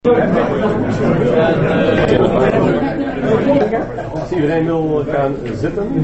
Als iedereen wil gaan zitten.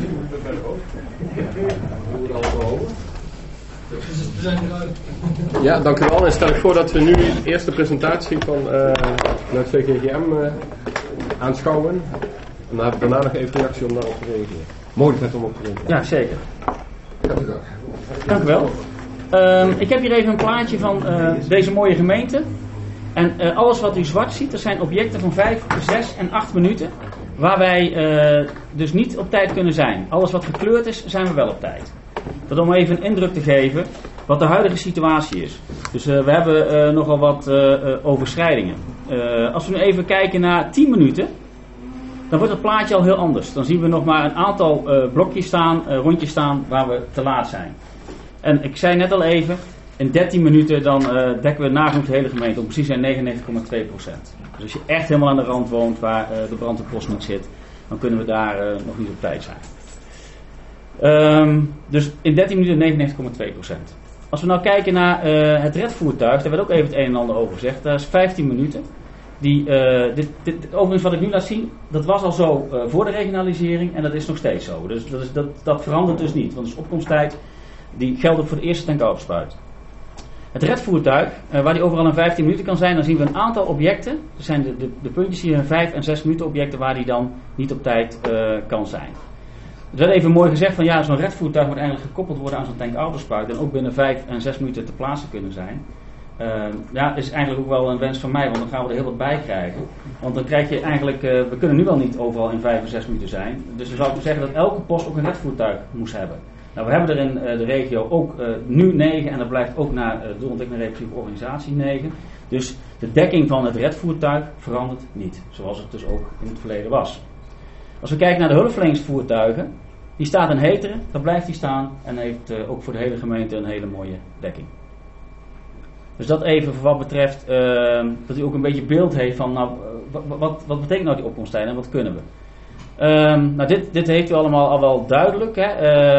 Ja, dank u wel. En stel ik voor dat we nu de eerste presentatie van het VGGM aanschouwen. En dan heb ik daarna nog even reactie om daarop te reageren. Mogelijkheid om op te reageren. Ja, zeker. Dank u wel. Ik heb hier even een plaatje van deze mooie gemeente. En alles wat u zwart ziet, dat zijn objecten van 5, 6 en 8 minuten. Waar wij dus niet op tijd kunnen zijn. Alles wat gekleurd is, zijn we wel op tijd. Dat om even een indruk te geven wat de huidige situatie is. Dus we hebben nogal wat overschrijdingen. Als we nu even kijken naar 10 minuten, dan wordt het plaatje al heel anders. Dan zien we nog maar een aantal blokjes staan, rondjes staan waar we te laat zijn. En ik zei net al even, in 13 minuten dan dekken we nagenoeg de hele gemeente, om precies zijn 99,2%. Dus als je echt helemaal aan de rand woont waar de brand- en postnummer zit, dan kunnen we daar nog niet op tijd zijn. Dus in 13 minuten 99,2%. Als we nou kijken naar het redvoertuig, daar werd ook even het een en ander over gezegd. Dat is 15 minuten. Overigens wat ik nu laat zien, dat was al zo voor de regionalisering en dat is nog steeds zo. Dus dat verandert dus niet, want de opkomsttijd die geldt ook voor de eerste tankautopuit. Het redvoertuig, waar die overal in 15 minuten kan zijn, dan zien we een aantal objecten. Dat zijn de puntjes hier, 5 en 6 minuten objecten waar die dan niet op tijd kan zijn. Het werd even mooi gezegd van ja, zo'n redvoertuig moet eigenlijk gekoppeld worden aan zo'n tankautopuit en ook binnen 5 en 6 minuten te plaatsen kunnen zijn. Ja, is eigenlijk ook wel een wens van mij, want dan gaan we er heel wat bij krijgen. Want dan krijg je eigenlijk, we kunnen nu wel niet overal in 5 en 6 minuten zijn. Dus dan zou ik zeggen dat elke post ook een redvoertuig moest hebben. Nou, we hebben er in de regio ook nu 9 en dat blijft ook na de doelontwikkeling repressieve organisatie 9. Dus de dekking van het redvoertuig verandert niet, zoals het dus ook in het verleden was. Als we kijken naar de hulpverleningsvoertuigen, die staat in Heteren, daar blijft die staan en heeft ook voor de hele gemeente een hele mooie dekking. Dus dat even voor wat betreft dat u ook een beetje beeld heeft van nou, wat betekent nou die opkomsttijd en wat kunnen we. Nou dit heeft u allemaal al wel duidelijk. Hè.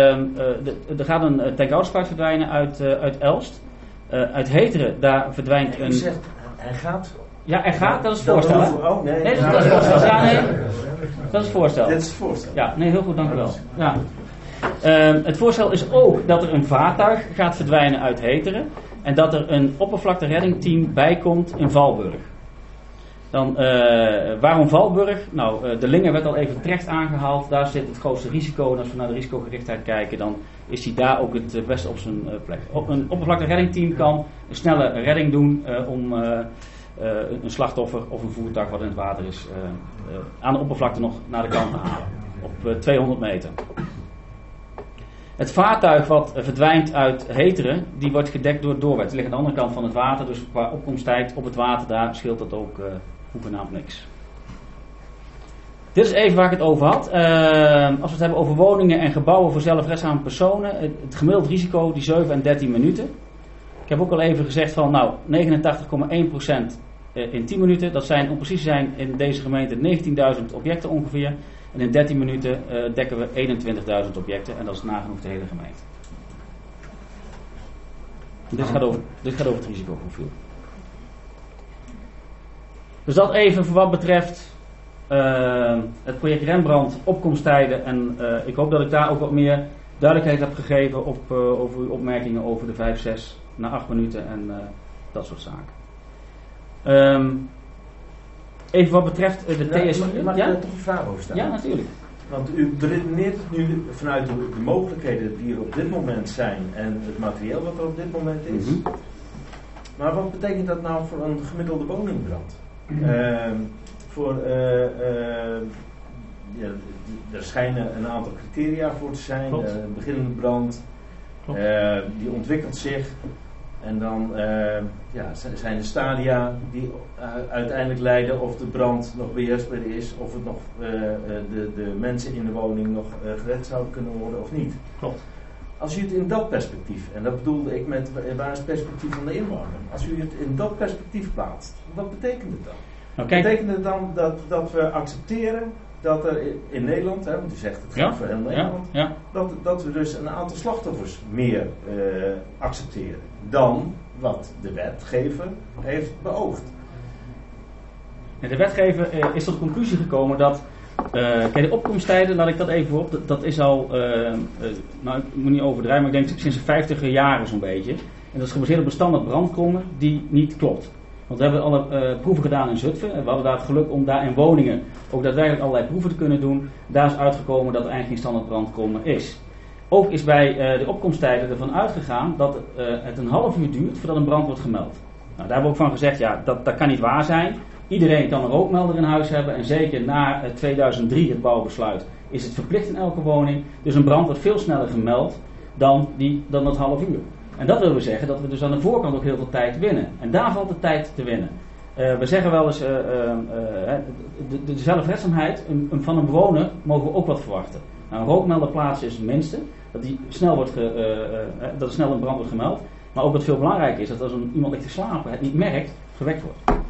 Er gaat een tankautopuit verdwijnen uit Elst. Uit Heteren, daar verdwijnt een... Hij gaat... Ja, er gaat, dat is het voorstel. Oh, nee. Nee, dat is het voorstel. Ja, nee, dat is het voorstel. Dit is het voorstel. Ja, nee, heel goed, dank u wel. Ja. Het voorstel is ook dat er een vaartuig gaat verdwijnen uit Heteren. En dat er een oppervlaktereddingteam bijkomt in Valburg. Dan, waarom Valburg? Nou, de Lingen werd al even terecht aangehaald. Daar zit het grootste risico. En als we naar de risicogerichtheid kijken, dan is hij daar ook het beste op zijn plek. Een oppervlaktereddingteam kan een snelle redding doen om een slachtoffer of een voertuig wat in het water is aan de oppervlakte nog naar de kant te halen. Op 200 meter. Het vaartuig wat verdwijnt uit Heteren, die wordt gedekt door het doorwet. Die ligt aan de andere kant van het water, dus qua opkomsttijd op het water, daar scheelt dat ook hoegenaamd niks. Dit is even waar ik het over had. Als we het hebben over woningen en gebouwen voor zelfredzame personen, het gemiddeld risico, die 7 en 13 minuten. Ik heb ook al even gezegd van, nou, 89,1% in 10 minuten. Dat zijn, om precies te zijn, in deze gemeente 19.000 objecten ongeveer. En in 13 minuten dekken we 21.000 objecten en dat is nagenoeg de hele gemeente. Dit gaat over het risicoprofiel. Dus dat even voor wat betreft het project Rembrandt, opkomsttijden. En ik hoop dat ik daar ook wat meer duidelijkheid heb gegeven over uw opmerkingen over de 5, 6 na 8 minuten en dat soort zaken. Even wat betreft de TSU. Mag ik er toch een vraag over stellen? Ja, natuurlijk. Want u beredeneert het nu vanuit de mogelijkheden die er op dit moment zijn en het materieel wat er op dit moment is. Mm-hmm. Maar wat betekent dat nou voor een gemiddelde woningbrand? Er schijnen een aantal criteria voor te zijn. Een beginnende brand, die ontwikkelt zich. En dan zijn de stadia die uiteindelijk leiden of de brand nog beheersbaar is, of het nog de mensen in de woning nog gered zouden kunnen worden of niet. Klopt. Als u het in dat perspectief, en dat bedoelde ik met waar is het perspectief van de inwoner, als u het in dat perspectief plaatst, wat betekent het dan? Okay. Betekent het dan dat we accepteren dat er in Nederland, hè, want u zegt het gaat voor heel Nederland, dat we dus een aantal slachtoffers meer accepteren dan wat de wetgever heeft beoogd. En de wetgever is tot de conclusie gekomen dat kijk, de opkomsttijden, laat ik dat even op, dat is al, nou ik moet niet overdrijven, maar ik denk sinds de 50er jaren zo'n beetje. En dat is gebaseerd op een standaard brandkommen die niet klopt. Want we hebben alle proeven gedaan in Zutphen. En we hadden daar het geluk om daar in woningen ook daadwerkelijk allerlei proeven te kunnen doen. Daar is uitgekomen dat er eigenlijk geen standaard brandkommen is. Ook is bij de opkomsttijden ervan uitgegaan dat het een half uur duurt voordat een brand wordt gemeld. Nou, daar hebben we ook van gezegd, ja, dat kan niet waar zijn. Iedereen kan een rookmelder in huis hebben en zeker na 2003 het bouwbesluit is het verplicht in elke woning. Dus een brand wordt veel sneller gemeld dan dat half uur. En dat wil zeggen dat we dus aan de voorkant ook heel veel tijd winnen. En daar valt de tijd te winnen. We zeggen wel eens, de zelfredzaamheid van een bewoner mogen we ook wat verwachten. Nou, een rookmelder plaatsen is het minste. Dat die snel dat er snel een brand wordt gemeld. Maar ook wat veel belangrijker is, dat als iemand ligt te slapen het niet merkt, gewekt wordt.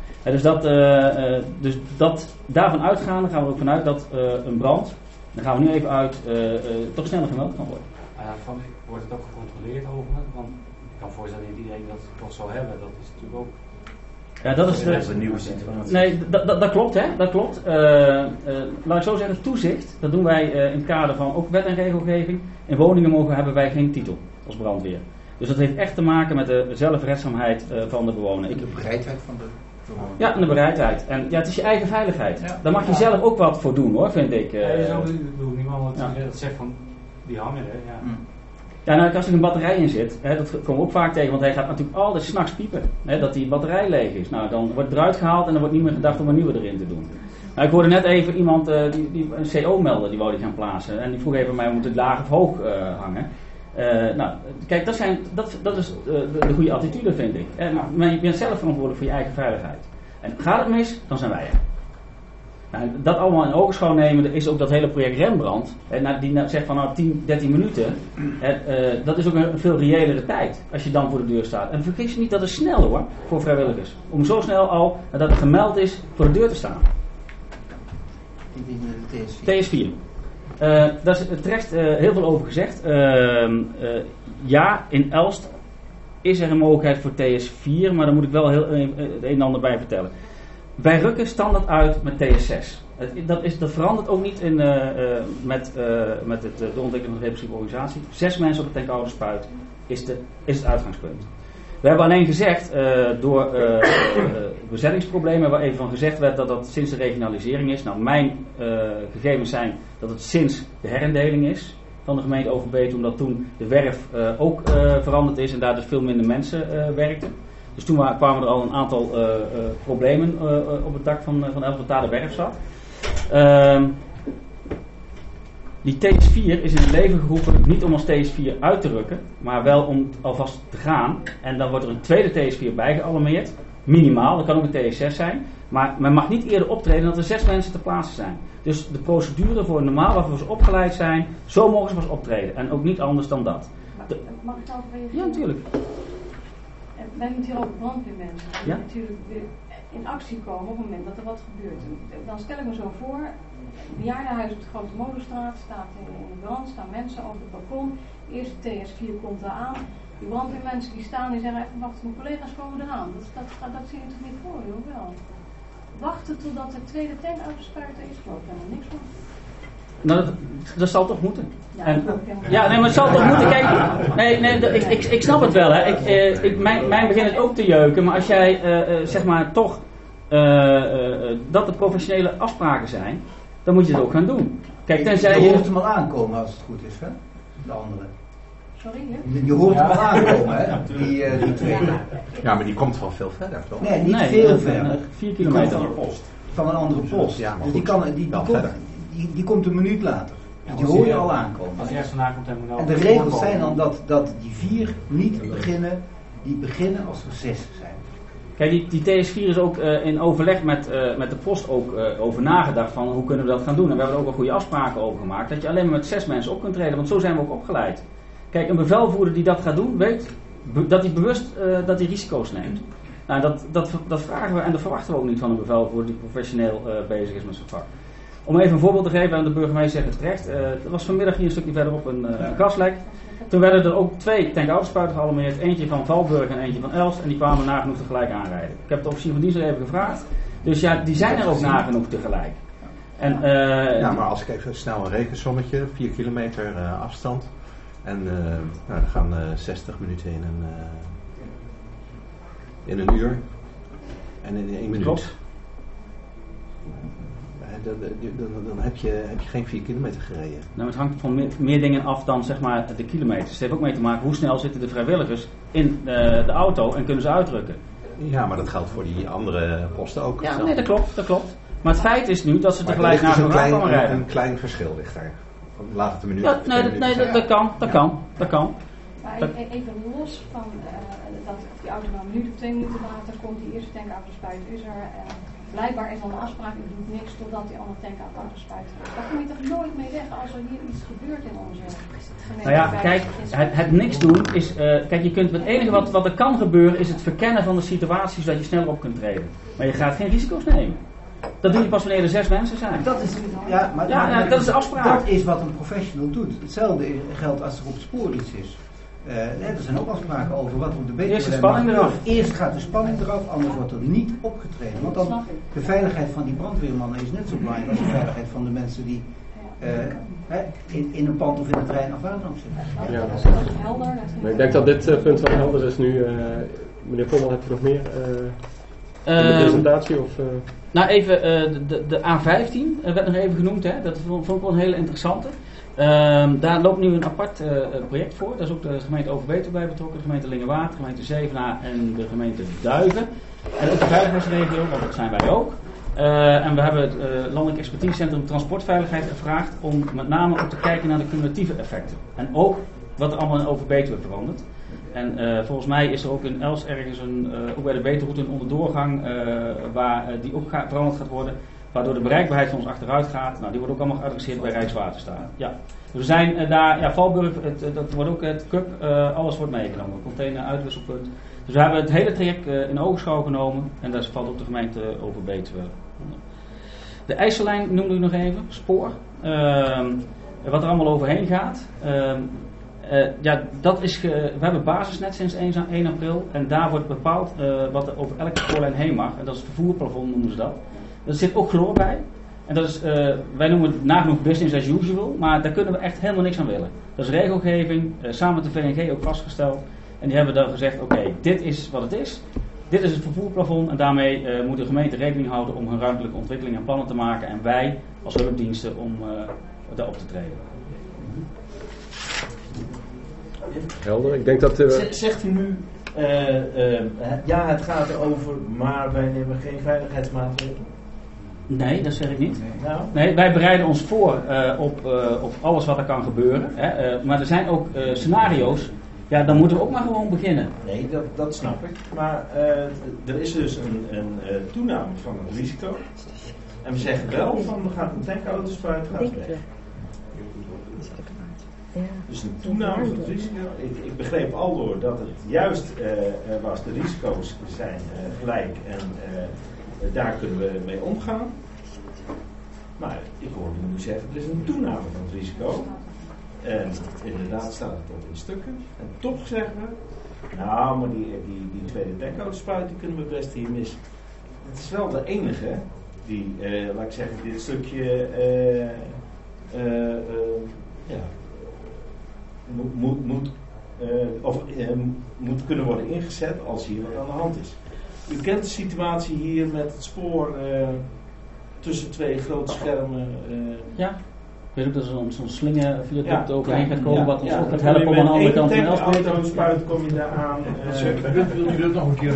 Dus daarvan uitgaande gaan we ook vanuit dat een brand, daar gaan we nu even uit, toch sneller gemeld kan worden. Wordt het ook gecontroleerd over? Want ik kan voorstellen dat iedereen dat toch zal hebben. Dat is natuurlijk ook... Ja, dat is een nieuwe situatie. Nee, dat klopt, hè? Dat klopt. Laat ik zo zeggen, toezicht, dat doen wij in het kader van ook wet en regelgeving. In woningen hebben wij geen titel als brandweer. Dus dat heeft echt te maken met de zelfredzaamheid van de bewoner. De bereidheid van de bewoner. Ja, en de bereidheid. En ja, het is je eigen veiligheid. Ja. Daar mag je zelf ook wat voor doen, hoor, vind ik. Ik bedoel niemand dat zegt van die hangen er. Ja. Ja, nou, als er een batterij in zit, dat komen we ook vaak tegen, want hij gaat natuurlijk altijd 's nachts piepen, dat die batterij leeg is. Nou, dan wordt het eruit gehaald en dan wordt niet meer gedacht om een nieuwe erin te doen. Nou, ik hoorde net even iemand, die een CO-melder, die wou die gaan plaatsen. En die vroeg even mij, moet het laag of hoog hangen? Nou, kijk, dat is de goede attitude, vind ik. Maar je bent zelf verantwoordelijk voor je eigen veiligheid. En gaat het mis, dan zijn wij er. Nou, dat allemaal in ogenschouw nemen is ook dat hele project Rembrandt. Die zegt van 10, 13 minuten. Dat is ook een veel reëlere tijd als je dan voor de deur staat. En vergis je niet, dat is snel hoor, voor vrijwilligers. Om zo snel al, nadat het gemeld is, voor de deur te staan. De TS4. TS4. Daar is terecht heel veel over gezegd. Ja, in Elst is er een mogelijkheid voor TS4, maar daar moet ik wel het een en ander bij vertellen. Wij rukken standaard uit met TS6. Dat verandert ook niet met de ontwikkeling van de repressieve organisatie. 6 mensen op de tankouderspuit is het uitgangspunt. We hebben alleen gezegd, door bezettingsproblemen, waar even van gezegd werd dat sinds de regionalisering is. Nou, mijn gegevens zijn dat het sinds de herindeling is van de gemeente Overbetuwe, omdat toen de werf ook veranderd is en daar dus veel minder mensen werkten. Dus toen kwamen er al een aantal problemen op het dak van Elst, wat daar de werf zat. Die TS4 is in het leven geroepen niet om als TS4 uit te rukken, maar wel om alvast te gaan. En dan wordt er een tweede TS4 bijgealarmeerd, minimaal, dat kan ook een TS6 zijn. Maar men mag niet eerder optreden dan er 6 mensen te plaatsen zijn. Dus de procedure voor normaal waarvoor ze opgeleid zijn, zo mogen ze pas optreden. En ook niet anders dan dat. Mag ik daarop reageren? Ja, natuurlijk. Wij hebben hier ook brandweermensen die ja? natuurlijk weer in actie komen op het moment dat er wat gebeurt. Dan stel ik me zo voor, een bejaardenhuis op de Grote Molenstraat staat in de brand, staan mensen over het balkon. Eerst de TS4 komt daar aan. Die brandweermensen die staan die zeggen even wachten, mijn collega's komen eraan. Dat zie je toch niet voor je, of wel? Wachten totdat de tweede tank uitgespuiten is, geloof ik helemaal niks van. Nou, dat zal toch moeten. Ja, nee, maar het zal toch moeten. Kijk, ik snap het wel. Hè. Mijn begint het ook te jeuken. Maar als jij, zeg maar, toch dat de professionele afspraken zijn, dan moet je het ook gaan doen. Kijk, tenzij je hoort hem al aankomen als het goed is, hè? De andere. Sorry, hè? Je hoort hem al aankomen, hè? Die twee. Ja, maar die komt van veel verder, toch? Nee, niet veel verder. 4 kilometer van de post. Van een andere post. Ja, dus die komt een minuut later. Ja, die hoor je al aankomen. Als je ergens vandaan komt, dan moet je en de regels zijn dan dat die 4 niet beginnen, die beginnen als er 6 zijn. Kijk, die TS4 is ook in overleg met de post ook over nagedacht van hoe kunnen we dat gaan doen. En we hebben er ook al goede afspraken over gemaakt. Dat je alleen maar met 6 mensen op kunt treden, want zo zijn we ook opgeleid. Kijk, een bevelvoerder die dat gaat doen, weet dat hij bewust dat hij risico's neemt. Nou, dat vragen we en dat verwachten we ook niet van een bevelvoerder die professioneel bezig is met zijn vak. Om even een voorbeeld te geven, en de burgemeester zegt het terecht. Er was vanmiddag hier een stukje verderop een gaslek. Toen werden er ook 2 tankouderspuiten gealarmeerd. Eentje van Valburg en eentje van Elst. En die kwamen nagenoeg tegelijk aanrijden. Ik heb de officier van dienst even gevraagd. Dus ja, die zijn er ook nagenoeg tegelijk. En, ja, maar als ik even snel een rekensommetje, 4 kilometer afstand. En er gaan 60 minuten in een uur. En in 1 minuut. Klopt. Dan heb je geen 4 kilometer gereden. Nou, het hangt van meer dingen af dan zeg maar de kilometers. Het heeft ook mee te maken hoe snel zitten de vrijwilligers in de auto en kunnen ze uitdrukken. Ja, maar dat geldt voor die andere posten ook. Ja, nee, dat klopt. Maar het feit is nu dat ze tegelijk naar elkaar komen rijden. Een klein verschil ligt daar. Laat het een minuut. Ja, dat kan. Maar even los van dat die auto nou een minuut of 2 minuten later komt, die eerste tankauto-spuit is er. Blijkbaar is dan de afspraak, ik doe niks totdat die andere tankauto-spuit is. Daar kom je toch nooit mee weg als er hier iets gebeurt in onze gemeente. Nou ja, kijk, het niks doen is, kijk, je kunt, het enige wat er kan gebeuren is het verkennen van de situatie zodat je sneller op kunt treden. Maar je gaat geen risico's nemen. Dat doe je pas wanneer er 6 mensen zijn. Dat is, maar dat is de afspraak. Dat is wat een professional doet. Hetzelfde geldt als er op het spoor iets is. Er zijn ook afspraken over wat op de betere spanning eraf. Eerst gaat de spanning eraf, anders wordt er niet opgetreden. Want dan, de veiligheid van die brandweermannen is net zo belangrijk als de veiligheid van de mensen die in een pand of in een trein of waar dan ook zitten. Ja. Dat is helder. Maar ik denk dat dit punt wel helder is nu. Meneer Pommel, heb je nog meer in de presentatie? Of, Nou even, de A15 werd nog even genoemd, hè? Dat vond ik wel een hele interessante. Daar loopt nu een apart project voor. Daar is ook de gemeente Overbetuwe bij betrokken, de gemeente Lingewaard, de gemeente Zevenaar en de gemeente Duiven. En ook de veiligheidsregio, want dat zijn wij ook. En we hebben het Landelijk Expertisecentrum Transportveiligheid gevraagd om met name ook te kijken naar de cumulatieve effecten. En ook wat er allemaal in Overbetuwe verandert. En volgens mij is er ook in Els ergens ook bij de Beterroute een onderdoorgang waar die ook veranderd gaat worden. Waardoor de bereikbaarheid van ons achteruit gaat. Nou, die wordt ook allemaal geadresseerd bij Rijkswaterstaat. Ja. Dus we zijn daar, Valburg, dat wordt ook het CUP, alles wordt meegenomen. Container, uitwisselpunt. Dus we hebben het hele traject in oogschouw genomen. En daar valt ook de gemeente Overbetuwe onder. De IJssellijn noemde ik nog even, spoor. Wat er allemaal overheen gaat. Dat is we hebben basisnet sinds 1 april. En daar wordt bepaald wat er over elke spoorlijn heen mag. En dat is het vervoerplafond, noemen ze dat. Er zit ook chloor bij. En dat is, wij noemen het nagenoeg business as usual. Maar daar kunnen we echt helemaal niks aan willen. Dat is regelgeving, samen met de VNG ook vastgesteld. En die hebben dan gezegd, oké, dit is wat het is. Dit is het vervoerplafond. En daarmee moet de gemeente rekening houden om hun ruimtelijke ontwikkeling en plannen te maken. En wij als hulpdiensten om daarop te treden. helder. Ik denk dat... Zegt u nu, ja, het gaat erover, maar wij nemen geen veiligheidsmaatregelen? Nee, dat zeg ik niet. Nou? Nee, wij bereiden ons voor op alles wat er kan gebeuren. Hè. Maar er zijn ook scenario's. Ja, dan moeten we ook maar gewoon beginnen. Nee, dat snap ik. Maar er is dus een toename van het risico. En we zeggen wel van we gaan een tankauto-spuit gaat weg. Dus een toename van het risico. Ik begreep aldoor dat het juist was, de risico's zijn gelijk en daar kunnen we mee omgaan. Maar ik hoorde nu zeggen, er is een toename van het risico. En inderdaad staat het ook in stukken. En toch zeggen we, nou, maar die tweede tankauto-spuit, die kunnen we best hier missen. Het is wel de enige die, laat ik zeggen, dit stukje moet kunnen worden ingezet als hier wat aan de hand is. U kent de situatie hier met het spoor tussen twee grote schermen. Ja. Ik weet ook dat er zo'n slingerviaduct overheen gaat komen, ja, wat ons ook gaat helpen om aan de andere kant van Elspeet kom je daar aan. Wilt u dat nog een keer?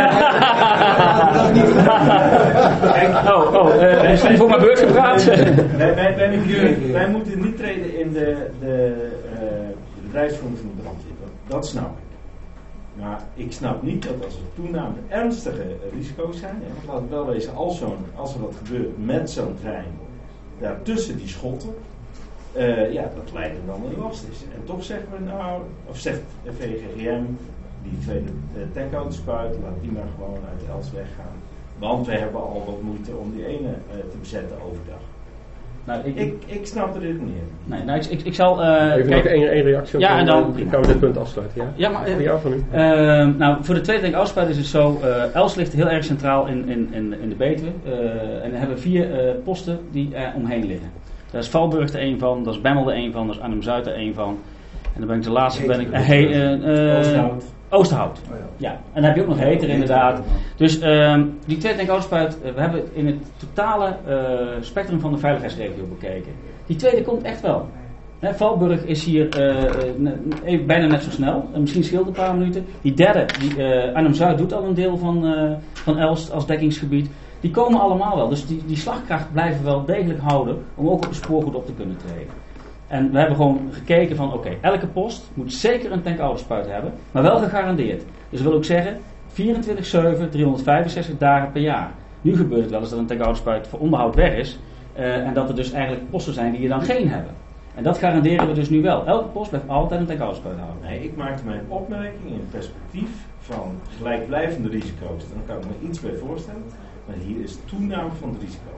Misschien voor mijn beurt gepraat. Wij moeten niet treden in de bedrijfsvoering van de brandweer. Dat snap ik. Maar ik snap niet dat als er toename ernstige risico's zijn, en laat het wel wezen, als er wat gebeurt met zo'n trein, daartussen die schotten, dat lijkt er dan een last is. En toch zeggen we nou, of zegt de VGGM, die tweede tankauto-spuit, laat die maar gewoon uit Els weggaan. Want we hebben al wat moeite om die ene te bezetten overdag. Nou, ik snap de redenering. Nee, nou, ik zal... Even nog één reactie. Ja, en dan gaan we dit punt afsluiten. Ja, maar... voor jou, van u. Nou, voor de tweede denkafspuit is het zo... Els ligt heel erg centraal in de Betuwe. En we hebben 4 posten die er omheen liggen. Daar is Valburg er een van, dat is Bemmel er een van, dat is Arnhem-Zuid er een van. En dan ben ik de laatste... Oosterhout. Oosterhout. Ja, en dan heb je ook nog Heter inderdaad. Dus die tweede denkafspuit, we hebben het in het totale spectrum van de veiligheidsregio bekeken. Die tweede komt echt wel. Valburg is hier bijna net zo snel. Misschien scheelt een paar minuten. Die derde, Arnhem-Zuid doet al een deel van Elst als dekkingsgebied. Die komen allemaal wel. Dus die slagkracht blijven wel degelijk houden om ook op de spoorgoed op te kunnen treden. En we hebben gewoon gekeken van oké, elke post moet zeker een tankouderspuit hebben, maar wel gegarandeerd. Dus dat wil ook zeggen 24/7, 365 dagen per jaar. Nu gebeurt het wel eens dat een tankouderspuit voor onderhoud weg is en dat er dus eigenlijk posten zijn die je dan geen hebben. En dat garanderen we dus nu wel. Elke post blijft altijd een tankouderspuit houden. Nee, ik maakte mijn opmerking in het perspectief van gelijkblijvende risico's. Dan kan ik me iets bij voorstellen, maar hier is toename van het risico.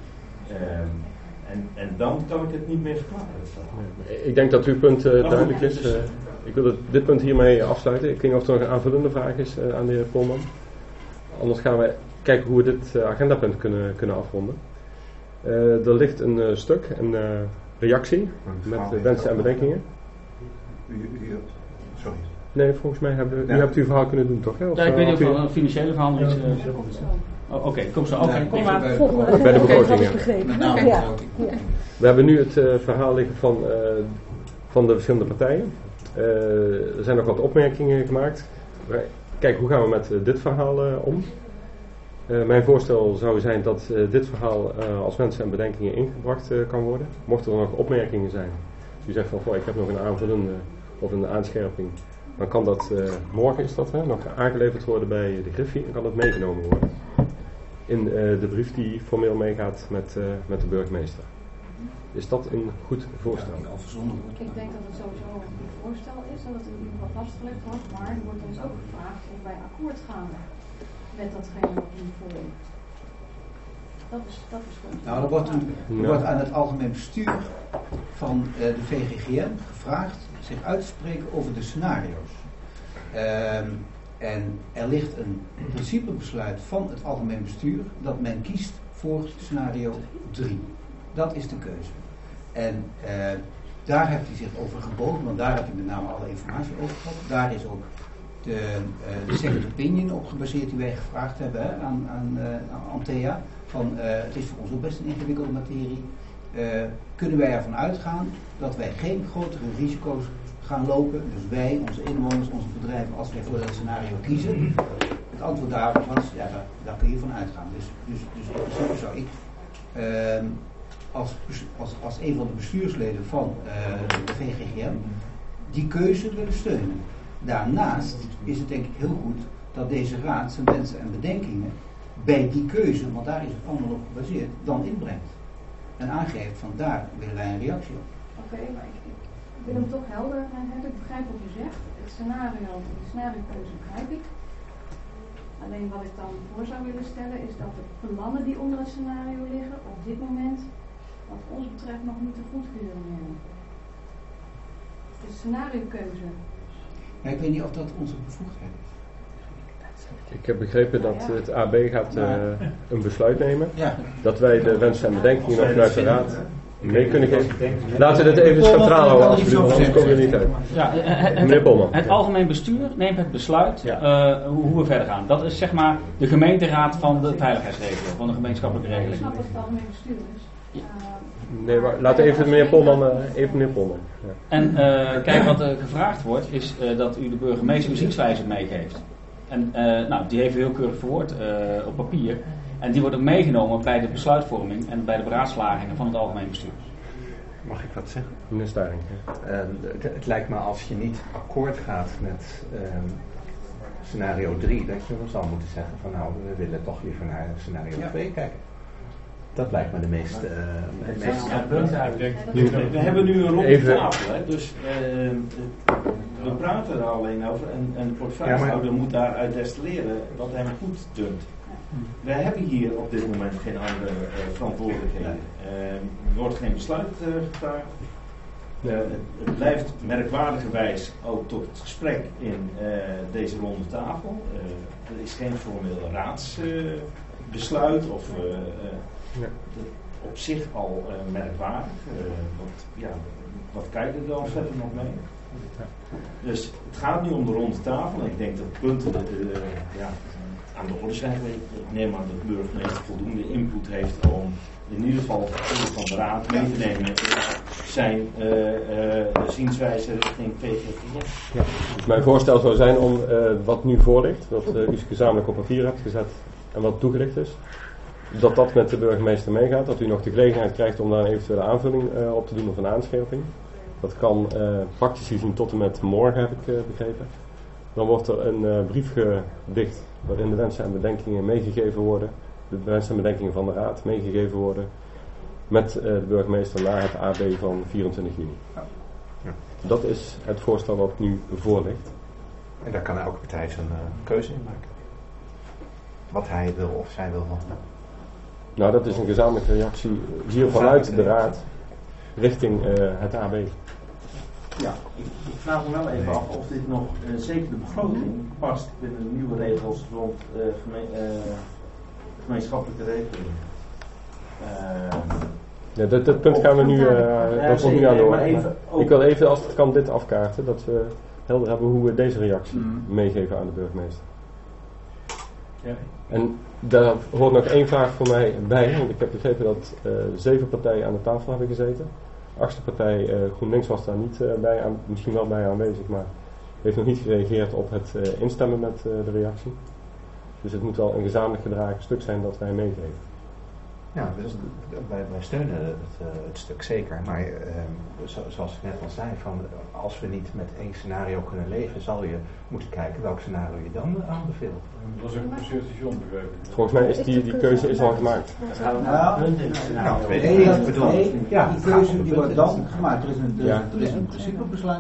En dan kan ik het niet meer verklaren. Ik denk dat uw punt duidelijk is. Ik wil dit punt hiermee afsluiten. Ik weet niet of er nog een aanvullende vraag is aan de heer Polman. Anders gaan we kijken hoe we dit agendapunt kunnen afronden. Er ligt een stuk, een reactie met wensen en bedenkingen. Sorry. Nee, volgens mij u hebt uw verhaal kunnen doen, toch? Ja, ik weet niet of een financiële verhaal nog iets... Oké, kom zo. Kom maar. Bij de begroting. Ja. We hebben nu het verhaal liggen van de verschillende partijen. Er zijn nog wat opmerkingen gemaakt. Kijk, hoe gaan we met dit verhaal om? Mijn voorstel zou zijn dat dit verhaal als wensen en bedenkingen ingebracht kan worden. Mochten er nog opmerkingen zijn. Als u zegt van, ik heb nog een aanvullende of een aanscherping. Dan kan dat, morgen is dat, nog aangeleverd worden bij de Griffie en kan dat meegenomen worden. In de brief die formeel meegaat met de burgemeester. Is dat een goed voorstel? Ik denk dat het sowieso een goed voorstel is, dat het in ieder geval vastgelegd wordt, maar er wordt ons ook gevraagd of wij akkoord gaan met datgene wat nu voor ligt. Dat is goed. Nou, er wordt aan het algemeen bestuur van de VGGM gevraagd zich uit te spreken over de scenario's. En er ligt een principebesluit van het algemeen bestuur dat men kiest voor scenario 3. Dat is de keuze. En daar heeft hij zich over gebogen, want daar heeft hij met name alle informatie over gehad. Daar is ook de second opinion op gebaseerd die wij gevraagd hebben aan Antea. Van het is voor ons ook best een ingewikkelde materie. Kunnen wij ervan uitgaan dat wij geen grotere risico's gaan lopen, dus wij, onze inwoners, onze bedrijven, als wij voor dat scenario kiezen? Het antwoord daarop was, ja, daar kun je van uitgaan. Dus in principe zou ik als een van de bestuursleden van de VGGM die keuze willen steunen. Daarnaast is het denk ik heel goed dat deze raad zijn wensen en bedenkingen bij die keuze, want daar is het allemaal op gebaseerd, dan inbrengt. En aangeeft van daar willen wij een reactie op. Oké, maar ik wil hem toch helder hebben. Ik begrijp wat u zegt. Het de scenariokeuze begrijp ik. Alleen wat ik dan voor zou willen stellen is dat de plannen die onder het scenario liggen op dit moment wat ons betreft nog niet de goedkeuring hebben. De scenariokeuze. Ja, ik weet niet of dat onze bevoegdheid is. Ik heb begrepen dat het AB gaat een besluit nemen. Ja. Dat wij de wensen en bedenkingen nog vanuit de raad mee kunnen geven. Laten we dit even centraal houden alsjeblieft, anders komen we er niet uit. Ja, meneer Polman. Het algemeen bestuur neemt het besluit hoe we verder gaan. Dat is zeg maar de gemeenteraad van de veiligheidsregio, van de gemeenschappelijke regeling. Ik snap wat het algemeen bestuur is. Nee, maar laten we even meneer Polman. Ja. En kijk, wat er gevraagd wordt is dat u de burgemeester uw zienswijze meegeeft. En die heeft u heel keurig verwoord op papier. En die wordt ook meegenomen bij de besluitvorming en bij de beraadslagingen van het algemeen bestuur. Mag ik wat zeggen? Meneer Staring. Het lijkt me als je niet akkoord gaat met scenario 3, dat je dan zal moeten zeggen van nou, we willen toch liever naar scenario 2 kijken. Dat lijkt me de meest... We hebben nu een ronde tafel, hè, dus we praten er alleen over en de portefeuillehouder moet daaruit destilleren wat hem goed dunkt. wij hebben hier op dit moment geen andere verantwoordelijkheden. Er wordt geen besluit gevraagd. Het blijft merkwaardigerwijs ook tot het gesprek in deze ronde tafel. Er is geen formeel raadsbesluit of op zich al merkwaardig. Wat kijken we dan verder nog mee? Dus het gaat nu om de ronde tafel en ik denk dat punten aan de orde zijn. Ik neem aan dat de burgemeester voldoende input heeft om in ieder geval van de raad mee te nemen zijn zienswijze richting VGGM. Ja. Mijn voorstel zou zijn om wat nu voor ligt, wat u gezamenlijk op papier hebt gezet en wat toegelicht is, dat met de burgemeester meegaat, dat u nog de gelegenheid krijgt om daar een eventuele aanvulling op te doen of een aanscherping. Dat kan praktisch gezien tot en met morgen, heb ik begrepen. Dan wordt er een brief gedicht waarin de wensen en bedenkingen meegegeven worden, de wensen en bedenkingen van de raad meegegeven worden met de burgemeester naar het AB van 24 juni. Ja. Dat is het voorstel wat nu voor ligt. En daar kan elke partij zijn keuze in maken. Wat hij wil of zij wil. Nou, dat is een gezamenlijke reactie hier vanuit de raad richting het AB. Ja, ik vraag me wel even af of dit nog, zeker de begroting, past binnen de nieuwe regels rond gemeenschappelijke regeling. Dat punt gaan we nu, dat wordt nu aan de orde. Ik wil even, als het kan, dit afkaarten, dat we helder hebben hoe we deze reactie meegeven aan de burgemeester. Ja. En daar hoort nog één vraag voor mij bij, want ik heb begrepen dat 7 partijen aan de tafel hebben gezeten. De 8e partij, GroenLinks, was daar niet misschien wel bij aanwezig, maar heeft nog niet gereageerd op het instemmen met de reactie. Dus het moet wel een gezamenlijk gedragen stuk zijn dat wij meegeven. Ja, dus wij steunen het stuk zeker, maar zoals ik net al zei, als we niet met één scenario kunnen leven, zal je moeten kijken welk scenario je dan aanbeveelt. Dat is ook een station, begrijp ik. Volgens mij is die keuze is al gemaakt. Die keuze die wordt dan gemaakt. Er is een principebesluit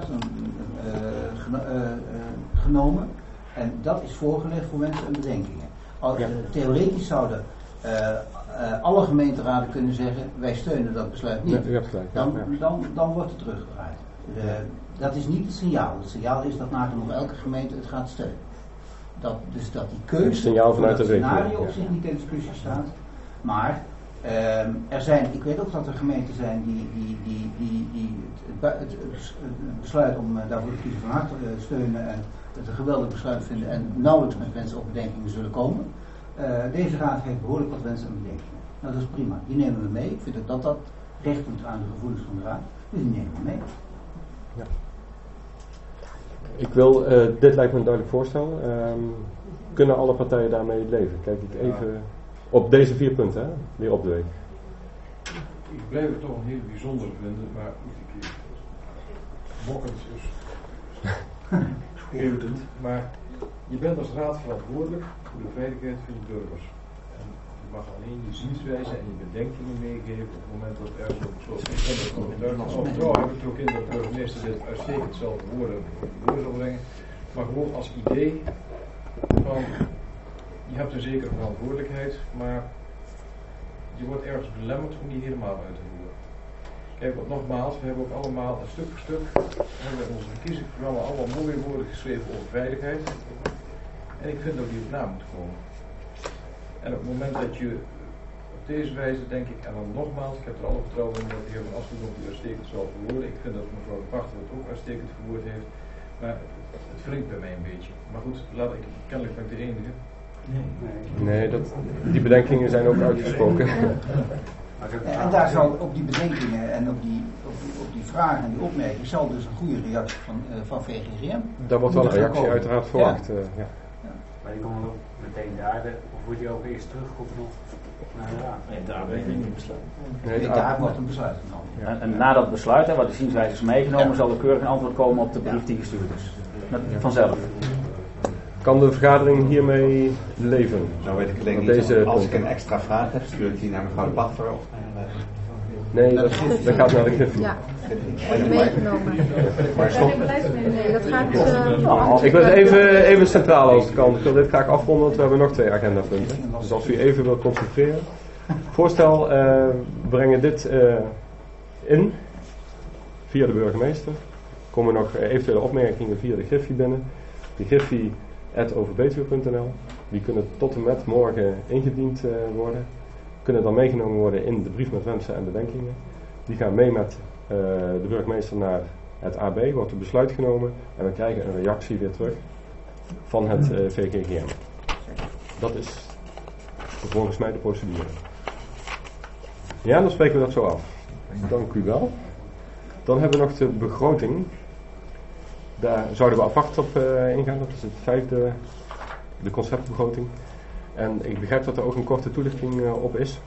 genomen en dat is voorgelegd voor wensen en bedenkingen. Theoretisch zouden alle gemeenteraden kunnen zeggen, wij steunen dat besluit niet. Ja, u hebt gelijk. Dan wordt het teruggedraaid. Dat is niet het signaal. Het signaal is dat nog elke gemeente het gaat steunen. Dus dat die keuze het signaal vanuit het de scenario op zich niet in discussie staat. Maar ik weet ook dat er gemeenten zijn die het besluit om daarvoor te kiezen van harte steunen en het een geweldig besluit vinden en nauwelijks met wensen of bedenkingen zullen komen. Deze raad heeft behoorlijk wat wensen en bedenkingen. Nou, dat is prima. Die nemen we mee. Ik vind dat recht doet aan de gevoelens van de raad. Dus die nemen we mee. Ja. Ik wil, dit lijkt me een duidelijk voorstel. Kunnen alle partijen daarmee leven? Kijk ik even op deze 4 punten, hè? Weer op de week. Ik blijf het toch een heel bijzonder vinden, maar bokkend is schreeuwend. Maar je bent als raad verantwoordelijk voor de veiligheid van de burgers. En je mag alleen je zienswijze en je bedenkingen meegeven op het moment dat er zo'n vertrouwen heb ik er ook in dat de burgemeester dit uitstekend zal woorden zal brengen. Maar gewoon als idee van je hebt een zekere verantwoordelijkheid, maar je wordt ergens belemmerd om die helemaal uit te voeren. Kijk, wat nogmaals, we hebben ook allemaal stuk voor stuk hebben we in onze verkiezingsprogramma allemaal mooie woorden geschreven over veiligheid. En ik vind dat die op na moet komen. En op het moment dat je op deze wijze, denk ik, en dan nogmaals, ik heb er alle vertrouwen in dat de heer Van Asselboom die uitstekend zal verwoorden. Ik vind dat mevrouw de Pachter het ook uitstekend verwoord heeft. Maar het wringt bij mij een beetje. Maar goed, kennelijk ben ik de enige. Nee, die bedenkingen zijn ook uitgesproken. En daar zal op die bedenkingen en op die vragen en die opmerkingen zal dus een goede reactie van VGGM. Daar wordt wel een reactie uiteraard verwacht. Ja. Maar die komen ook meteen daar, of wordt die ook eerst teruggekoppeld naar de raad? Nee, daar ben je niet besluit. Nee, daar wordt een besluit genomen. Ja. En na dat besluit, waar de zienswijze is meegenomen, zal er keurig een antwoord komen op de brief die gestuurd is. Vanzelf. Kan de vergadering hiermee leven? Nou weet ik alleen niet, als ik een extra vraag heb, stuur ik die naar mevrouw de Pachter op. Nee, dat gaat naar de Griffie. Ja. Meegenomen. Maar stop. Nee, dat gaat... Ik wil even centraal als het kan. Ik wil dit graag afronden, want we hebben nog 2 agendapunten. Dus als u even wilt concentreren. Voorstel, we brengen dit in via de burgemeester. Komen nog eventuele opmerkingen via de Griffie binnen. De Griffie@overbetuwe.nl. Die kunnen tot en met morgen ingediend worden. Kunnen dan meegenomen worden in de brief met wensen en bedenkingen. Die gaan mee met de burgemeester naar het AB, wordt een besluit genomen en we krijgen een reactie weer terug van het VGGM. Dat is volgens mij de procedure. Ja, dan spreken we dat zo af. Dank u wel. Dan hebben we nog de begroting. Daar zouden we apart op ingaan. Dat is het 5e, de conceptbegroting. En ik begrijp dat er ook een korte toelichting op is.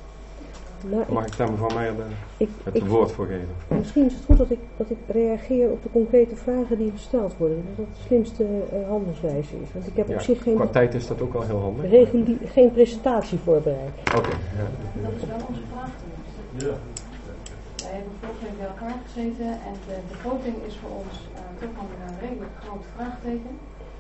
Mag ik daar mevrouw Meijer het woord voor geven? Misschien is het goed dat ik reageer op de concrete vragen die gesteld worden. Dat de slimste handelswijze is. Want ik heb op zich geen... Qua tijd is dat ook wel heel handig. Geen presentatie voorbereid. Oké. Ja. Dat is wel onze vraag. Ja. Wij hebben vorige week bij elkaar gezeten en de begroting is voor ons toch een redelijk groot vraagteken.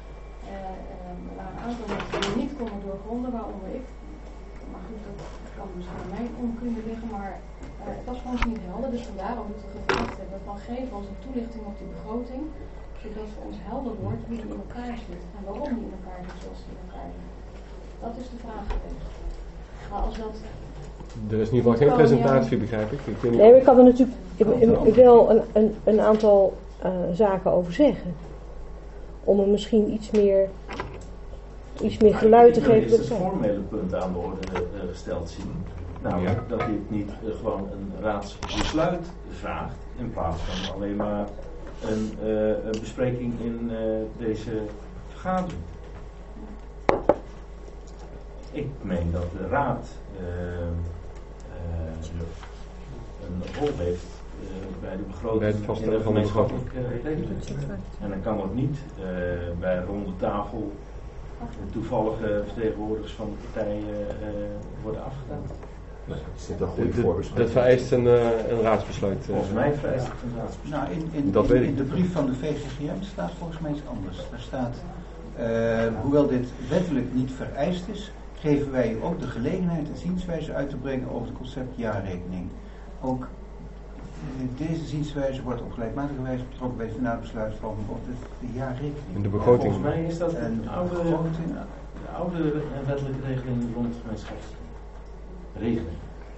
Er waren een aantal mensen die niet konden doorgronden, waaronder ik. Maar goed, dat kan misschien aan mijn onkunde liggen, maar het was voor ons niet helder. Dus vandaar dat we gevraagd hebben van geef ons een toelichting op die begroting, zodat voor ons helder wordt hoe die in elkaar zit en waarom die in elkaar zit zoals die in elkaar zit. Dat is de vraag geweest. Maar als dat... Er is in ieder geval geen presentatie, begrijp ik. Nee, maar ik kan er natuurlijk wel een aantal zaken over zeggen. Om er misschien iets meer geluid te geven. Ik wil het formele punt aan de orde gesteld zien. Namelijk dat dit niet gewoon een raadsbesluit vraagt. In plaats van alleen maar een bespreking in deze vergadering. Ik meen dat de raad een rol heeft bij de begroting in de gemeenschappelijke regeling. En dan kan het niet bij een ronde tafel de toevallige vertegenwoordigers van de partijen worden afgedaan. Dat vereist een raadsbesluit. Volgens mij vereist het een raadsbesluit. Nou, in de brief van de VGGM staat volgens mij iets anders. Er staat, hoewel dit wettelijk niet vereist is, geven wij u ook de gelegenheid en zienswijze uit te brengen over het concept jaarrekening. Ook deze zienswijze wordt op gelijkmatige wijze betrokken bij het finale besluit van de jaarrekening. In de begroting. Volgens mij is dat een oude wettelijke regeling rond gemeenschapsregeling.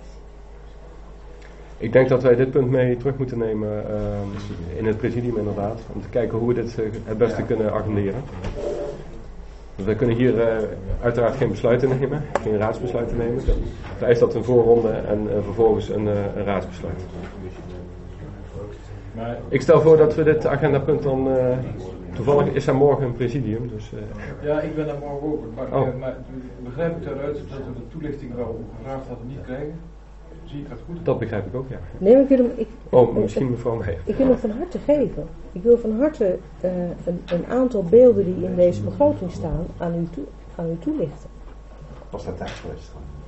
Ik denk dat wij dit punt mee terug moeten nemen in het presidium inderdaad. Om te kijken hoe we dit het beste kunnen agenderen. Dus wij kunnen hier uiteraard geen besluiten nemen, geen raadsbesluiten nemen. Vereist dat een voorronde en vervolgens een raadsbesluit. Maar ik stel voor dat we dit agendapunt dan... toevallig is er morgen een presidium. Dus, ja, ik ben daar morgen ook. Maar begrijp ik daaruit dat we de toelichting waar we om gevraagd hadden niet krijgen? Zie ik dat goed? Dat begrijp ik ook, ja. Nee, maar ik wil hem... misschien mevrouw Meijer. Ik wil hem van harte geven. Ik wil van harte een aantal beelden die in deze begroting staan aan u toelichten. Was dat tijd geweest?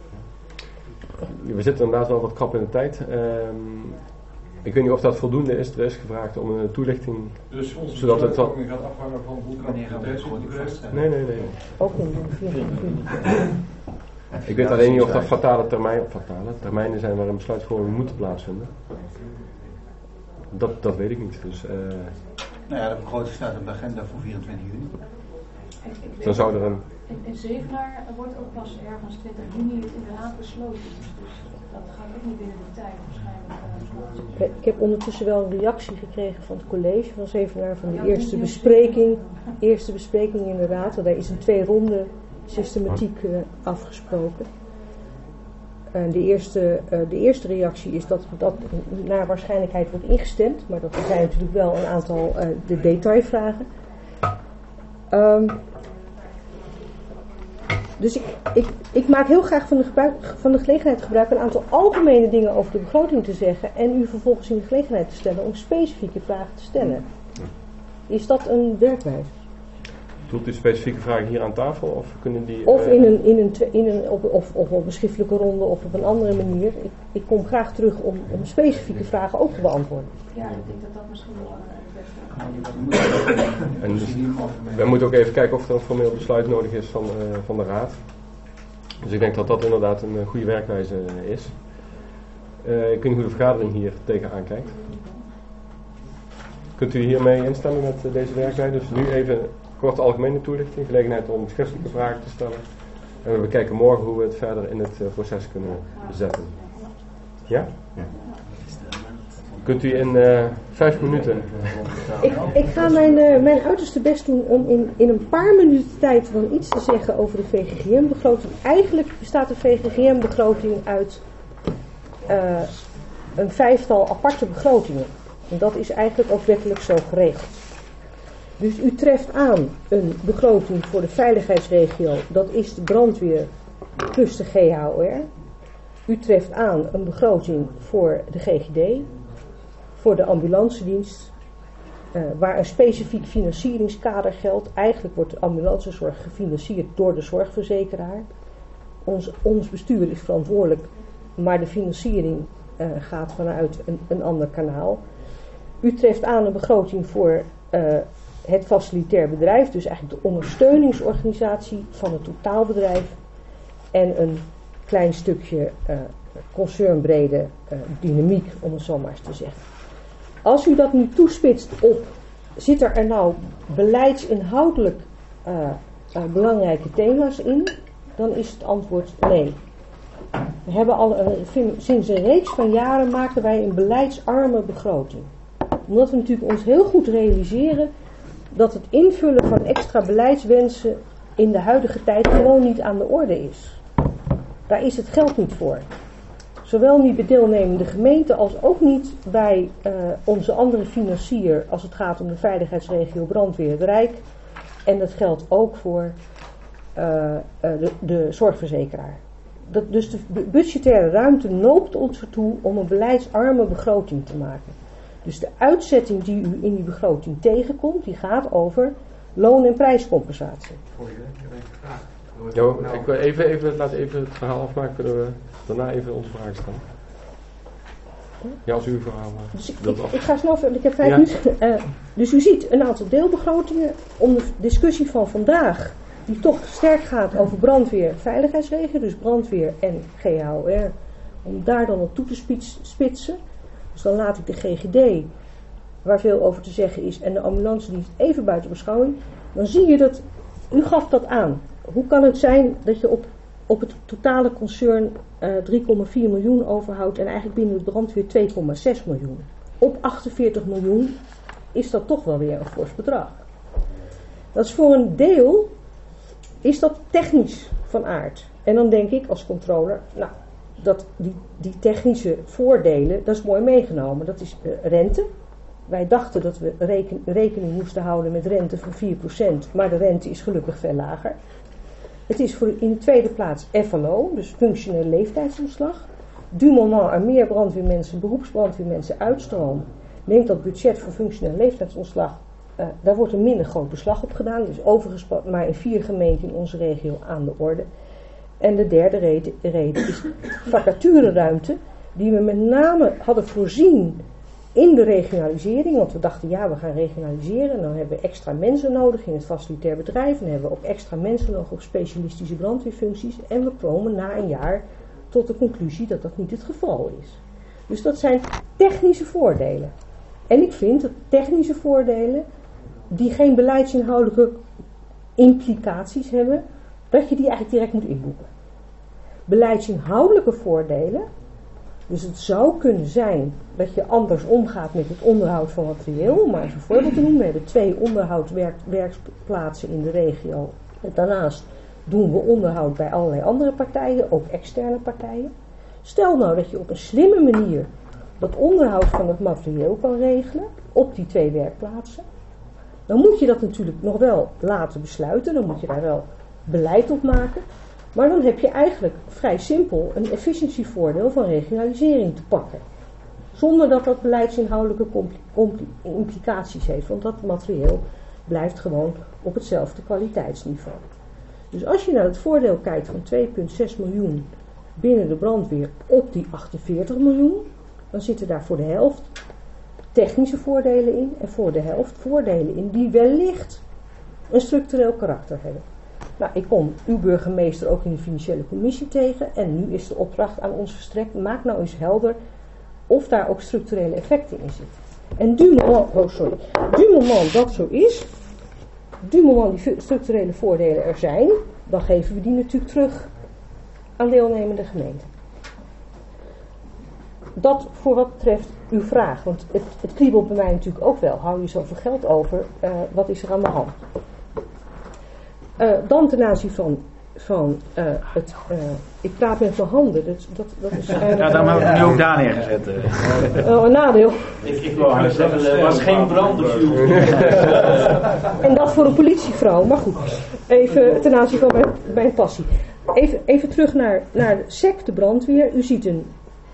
We zitten inderdaad wel wat krap in de tijd. Ik weet niet of dat voldoende is. Er is gevraagd om een toelichting. Dus onze zodat het gaat afhangen van hoe wanneer gaan we het geweest? Nee. Ook in Ik weet alleen niet of dat fatale termijnen zijn waar een besluitvorming moet plaatsvinden. Dat weet ik niet. Dus, nou ja, de begroting staat op de agenda voor 24 juni. Dan zou er een... In Zevenaar wordt ook pas ergens 20 juni het inderdaad besloten. Dus dat gaat ook niet binnen de tijd waarschijnlijk. Ik heb ondertussen wel een reactie gekregen van het college van Zevenaar van de eerste bespreking in de raad. Daar is een 2-ronde systematiek afgesproken. En de eerste reactie is dat naar waarschijnlijkheid wordt ingestemd, maar dat er zijn natuurlijk wel een aantal de detailvragen. Dus ik maak heel graag van de gelegenheid gebruik een aantal algemene dingen over de begroting te zeggen en u vervolgens in de gelegenheid te stellen om specifieke vragen te stellen. Is dat een werkwijze? Doelt u specifieke vragen hier aan tafel of kunnen die... Of op een beschriftelijke ronde of op een andere manier. Ik kom graag terug om specifieke vragen ook te beantwoorden. Ja, ik denk dat dat misschien wel het beste En we moeten ook even kijken of er een formeel besluit nodig is van de raad. Dus ik denk dat dat inderdaad een goede werkwijze is. Ik weet niet hoe de vergadering hier tegenaan kijkt. Kunt u hiermee instemmen met deze werkwijze? Dus nu even korte algemene toelichting, gelegenheid om schriftelijke vragen te stellen. En we bekijken morgen hoe we het verder in het proces kunnen zetten. Ja? Ja. Kunt u in 5 minuten... Ik ga mijn uiterste best doen om in een paar minuten tijd dan iets te zeggen over de VGGM-begroting. Eigenlijk bestaat de VGGM-begroting uit een 5-tal aparte begrotingen. En dat is eigenlijk ook wettelijk zo geregeld. Dus u treft aan een begroting voor de veiligheidsregio, dat is de brandweer plus de GHOR. U treft aan een begroting voor de GGD, voor de ambulancedienst, waar een specifiek financieringskader geldt. Eigenlijk wordt de ambulancezorg gefinancierd door de zorgverzekeraar. Ons bestuur is verantwoordelijk, maar de financiering gaat vanuit een ander kanaal. U treft aan een begroting voor het facilitair bedrijf, dus eigenlijk de ondersteuningsorganisatie van het totaalbedrijf en een klein stukje concernbrede dynamiek, om het zo maar eens te zeggen. Als u dat nu toespitst op, zit er nou beleidsinhoudelijk belangrijke thema's in, dan is het antwoord nee. We hebben sinds een reeks van jaren maken wij een beleidsarme begroting. Omdat we natuurlijk ons heel goed realiseren dat het invullen van extra beleidswensen in de huidige tijd gewoon niet aan de orde is. Daar is het geld niet voor. Zowel niet bij deelnemende gemeenten als ook niet bij onze andere financier als het gaat om de veiligheidsregio brandweer het Rijk. En dat geldt ook voor de zorgverzekeraar. Dus de budgettaire ruimte noopt ons ertoe om een beleidsarme begroting te maken. Dus de uitzetting die u in die begroting tegenkomt, die gaat over loon- en prijscompensatie. Jo, ik wil laat even het verhaal afmaken, kunnen we daarna even onze vraag stellen. Ja, als u uw verhaal wilt af. Ik ga snel verder, ik heb 5 minuten. Dus u ziet een aantal deelbegrotingen om de discussie van vandaag, die toch sterk gaat over brandweer, veiligheidsregio, dus brandweer en GHOR, om daar dan op toe te spitsen. Dus dan laat ik de GGD, waar veel over te zeggen is, en de ambulancedienst even buiten beschouwing. Dan zie je dat, u gaf dat aan. Hoe kan het zijn dat je op het totale concern 3,4 miljoen overhoudt en eigenlijk binnen de brandweer 2,6 miljoen. Op 48 miljoen is dat toch wel weer een fors bedrag. Dat is voor een deel, is dat technisch van aard. En dan denk ik als controller, nou, dat die technische voordelen, dat is mooi meegenomen. Dat is rente. Wij dachten dat we rekening moesten houden met rente van 4%, maar de rente is gelukkig veel lager. Het is in de tweede plaats FLO, dus functionele leeftijdsomslag. Du moment er meer brandweermensen, beroepsbrandweermensen uitstromen, neemt dat budget voor functionele leeftijdsomslag, daar wordt een minder groot beslag op gedaan. Dus overigens maar in 4 gemeenten in onze regio aan de orde. En de derde reden is vacatureruimte, die we met name hadden voorzien in de regionalisering. Want we dachten, ja, we gaan regionaliseren en dan hebben we extra mensen nodig in het facilitair bedrijf. En dan hebben we ook extra mensen nodig op specialistische brandweerfuncties. En we komen na een jaar tot de conclusie dat dat niet het geval is. Dus dat zijn technische voordelen. En ik vind dat technische voordelen die geen beleidsinhoudelijke implicaties hebben, dat je die eigenlijk direct moet inboeken. Beleidsinhoudelijke voordelen, dus het zou kunnen zijn dat je anders omgaat met het onderhoud van materieel, om maar eens een voorbeeld te noemen. We hebben 2 onderhoudswerkplaatsen in de regio. En daarnaast doen we onderhoud bij allerlei andere partijen, ook externe partijen. Stel nou dat je op een slimme manier dat onderhoud van het materieel kan regelen op die 2 werkplaatsen. Dan moet je dat natuurlijk nog wel laten besluiten, dan moet je daar wel beleid op maken. Maar dan heb je eigenlijk vrij simpel een efficiëntievoordeel van regionalisering te pakken. Zonder dat dat beleidsinhoudelijke implicaties heeft. Want dat materieel blijft gewoon op hetzelfde kwaliteitsniveau. Dus als je naar het voordeel kijkt van 2,6 miljoen binnen de brandweer op die 48 miljoen, dan zitten daar voor de helft technische voordelen in en voor de helft voordelen in die wellicht een structureel karakter hebben. Nou, ik kom uw burgemeester ook in de financiële commissie tegen en nu is de opdracht aan ons verstrekt, maak nou eens helder of daar ook structurele effecten in zitten. En du moment dat zo is, du moment die structurele voordelen er zijn, dan geven we die natuurlijk terug aan deelnemende gemeenten. Dat voor wat betreft uw vraag, want het kriebelt bij mij natuurlijk ook wel. Hou je zoveel geld over, wat is er aan de hand? Dan ten aanzien van ik praat met mijn handen, dat is ja, daarom hebben we nu ook daar neergezet. Een nadeel. Ik wou haar zeggen, er was geen brandweer. En dat voor een politievrouw, maar goed. Even ten aanzien van mijn passie. Even terug naar de SEC, de brandweer. U ziet een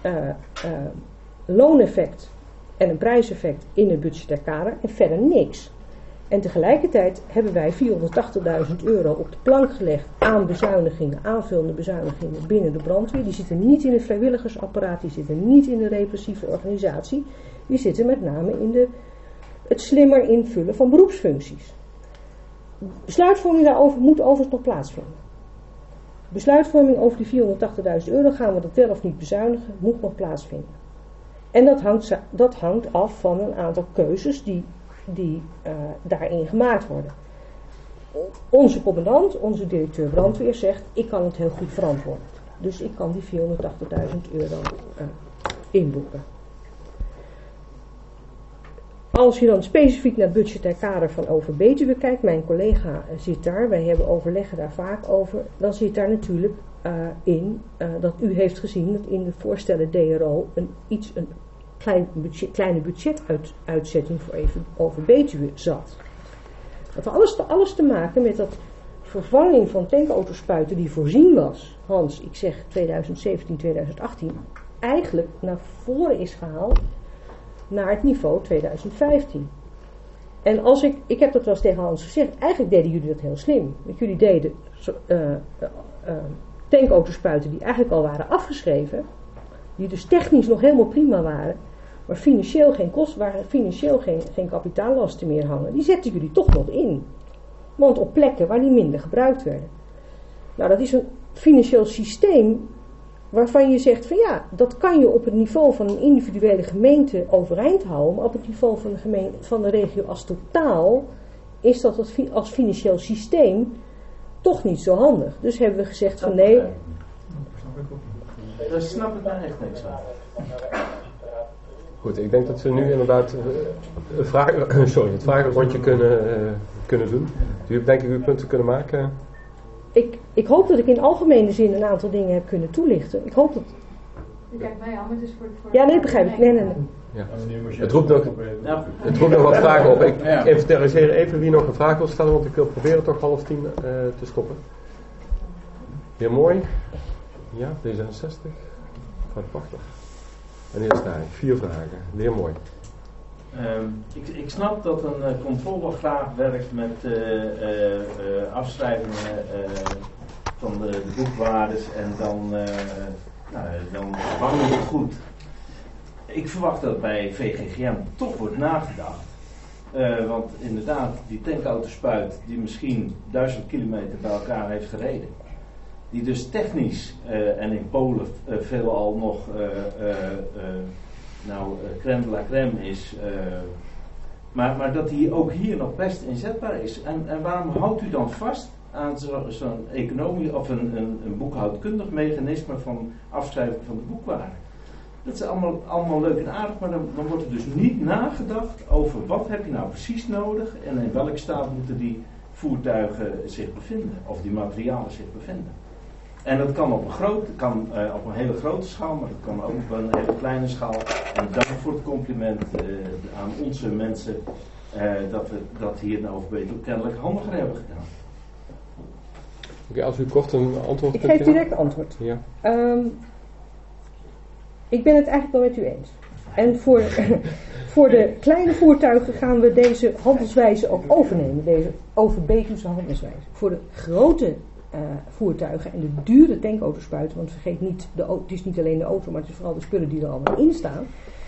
looneffect en een prijseffect in het budgetair kader en verder niks. En tegelijkertijd hebben wij €480.000 op de plank gelegd aan bezuinigingen, aanvullende bezuinigingen binnen de brandweer. Die zitten niet in het vrijwilligersapparaat, die zitten niet in de repressieve organisatie. Die zitten met name in het slimmer invullen van beroepsfuncties. Besluitvorming daarover moet overigens nog plaatsvinden. Besluitvorming over die €480.000, gaan we dat wel of niet bezuinigen, moet nog plaatsvinden. En dat hangt af van een aantal keuzes die daarin gemaakt worden. Onze commandant, onze directeur brandweer zegt, ik kan het heel goed verantwoorden. Dus ik kan die €480.000 inboeken. Als je dan specifiek naar het budgetair kader van Over-Betuwe kijkt, mijn collega zit daar, wij overleggen daar vaak over, dan zit daar natuurlijk in dat u heeft gezien dat in de voorstellen DRO een kleine budgetuitzetting voor even Over-Betuwe zat. Dat had alles te maken met dat vervanging van tankautospruiten die voorzien was, Hans, ik zeg 2017, 2018, eigenlijk naar voren is gehaald naar het niveau 2015. En ik heb dat wel eens tegen Hans gezegd, eigenlijk deden jullie dat heel slim. Want jullie deden tankautospruiten die eigenlijk al waren afgeschreven, die dus technisch nog helemaal prima waren, maar financieel geen kapitaallasten meer hangen. Die zetten jullie toch nog in. Want op plekken waar die minder gebruikt werden. Nou, dat is een financieel systeem waarvan je zegt van ja, dat kan je op het niveau van een individuele gemeente overeind houden, maar op het niveau van de regio als totaal is dat als financieel systeem toch niet zo handig. Dus hebben we gezegd van nee. Daar snap ik nou echt niks van. Goed, ik denk dat we nu inderdaad het vragenrondje kunnen doen. U hebt denk ik uw punten kunnen maken. Ik hoop dat ik in algemene zin een aantal dingen heb kunnen toelichten. Ik hoop dat... U kijkt mij aan, maar het is voor ja, nee, begrijp ik. Nee. Ja. Het roept nog wat vragen op. Ik inventariseer even wie nog een vraag wil stellen, want ik wil proberen toch 9:30 te stoppen. Heel mooi. Ja, D66. Prachtig. En hier sta ik. 4 vragen. Heel mooi. Ik snap dat een controle graag werkt met afschrijvingen van de boekwaardes en dan vangen we het goed. Ik verwacht dat bij VGGM toch wordt nagedacht. Want inderdaad, die tankautospruit die misschien 1000 kilometer bij elkaar heeft gereden. Die dus technisch en in Polen veelal nog crème de la crème is. Maar dat die ook hier nog best inzetbaar is. En waarom houdt u dan vast aan zo'n economie of een boekhoudkundig mechanisme van afschrijving van de boekwaarde? Dat is allemaal leuk en aardig, maar dan wordt er dus niet nagedacht over wat heb je nou precies nodig en in welke staat moeten die voertuigen zich bevinden, of die materialen zich bevinden. En dat kan op een hele grote schaal, maar dat kan ook op een hele kleine schaal. En dank voor het compliment aan onze mensen dat we dat hier in Over-Betuwe kennelijk handiger hebben gedaan. Oké, als u kort een antwoord kunt geven. Ik geef direct antwoord. Ja. Ik ben het eigenlijk wel met u eens. En voor de kleine voertuigen gaan we deze handelswijze ook overnemen. Deze over-Betuwse handelswijze. Voor de grote voertuigen en de dure tankauto's-spuiten. Want vergeet niet, het is niet alleen de auto, maar het is vooral de spullen die er allemaal in staan.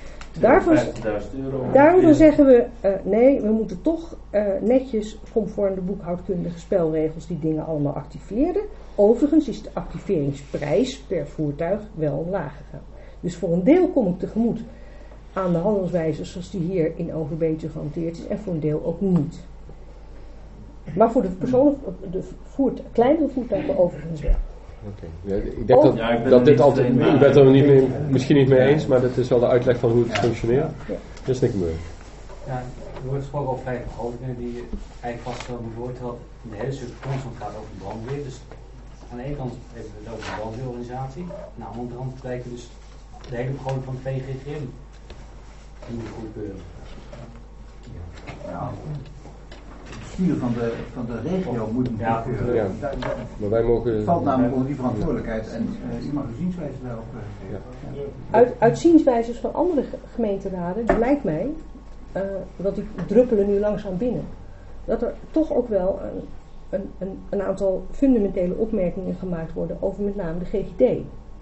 Daarom zeggen we, nee, we moeten toch netjes conform de boekhoudkundige spelregels die dingen allemaal activeren. Overigens is de activeringsprijs per voertuig wel laag gegaan. Dus voor een deel kom ik tegemoet aan de handelswijze zoals die hier in Overbetuwe gehanteerd is en voor een deel ook niet. Maar voor kleinere voertuigen overigens wel. Okay. Ja, ik denk dat dit altijd, u bent er misschien niet mee eens, maar dat is wel de uitleg van hoe het functioneert. Ja. Dat is niks meer. Ja, er wordt gesproken over vrije vergroningen die eigenlijk vastgesteld moet worden, terwijl de hele stuk constant gaat over de brandweer. Dus aan de ene kant hebben we het over de brandweerorganisatie, aan de andere kant blijken dus de hele begroting van de VGGM die moet goedkeuren. Ja. Het bestuur van de regio moet hem goedkeuren. Ja. Maar wij mogen... Het valt namelijk onder die verantwoordelijkheid en u mag uw zienswijze daarop geven. Uit zienswijzes van andere gemeenteraden blijkt mij, want die druppelen nu langzaam binnen, dat er toch ook wel een aantal fundamentele opmerkingen gemaakt worden over met name de GGD.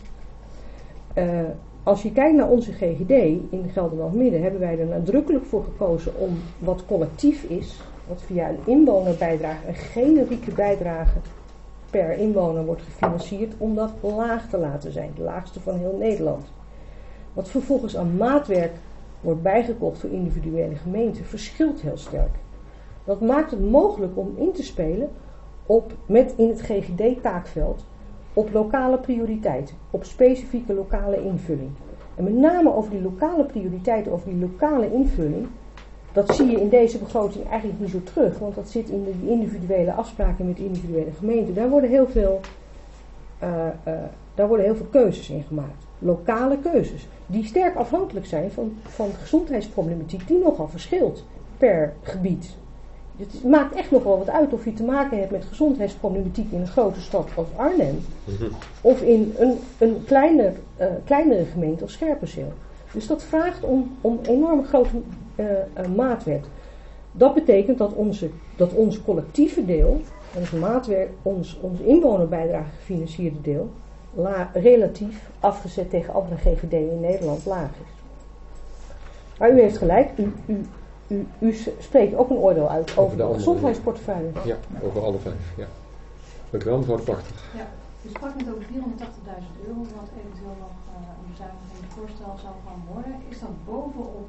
Als je kijkt naar onze GGD in Gelderland-Midden, hebben wij er nadrukkelijk voor gekozen om wat collectief is, wat via een inwonerbijdrage, een generieke bijdrage per inwoner wordt gefinancierd, om dat laag te laten zijn, de laagste van heel Nederland. Wat vervolgens aan maatwerk wordt bijgekocht voor individuele gemeenten, verschilt heel sterk. Dat maakt het mogelijk om in te spelen met in het GGD-taakveld op lokale prioriteiten, op specifieke lokale invulling. En met name over die lokale prioriteiten, over die lokale invulling, dat zie je in deze begroting eigenlijk niet zo terug, want dat zit in de individuele afspraken met de individuele gemeenten. Daar worden heel veel keuzes in gemaakt. Lokale keuzes, die sterk afhankelijk zijn van gezondheidsproblematiek, die nogal verschilt per gebied. Het maakt echt nog wel wat uit of je te maken hebt met gezondheidsproblematiek in een grote stad als Arnhem, of in een kleinere gemeente als Scherpenzeel. Dus dat vraagt om enorm grote maatwerk. Dat betekent dat ons collectieve deel, ons maatwerk, ons inwonerbijdrage gefinancierde deel, relatief afgezet tegen andere GGD'en in Nederland laag is. Maar u heeft gelijk, u spreekt ook een oordeel uit over de gezondheidsportefeuille. Ja, over alle 5. Ja. Dank u wel, mevrouw de Pachter. Ja, u sprak net over €480.000 wat eventueel nog een bezuinigingvoorstel zou gaan worden. Is dat bovenop